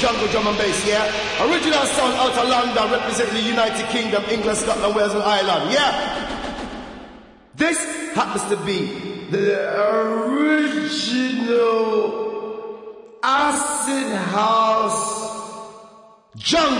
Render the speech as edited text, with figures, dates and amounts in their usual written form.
jungle drum and bass, yeah? Original sound out of London, representing the United Kingdom, England, Scotland, Wales and Ireland, yeah? This happens to be the original acid house jungle.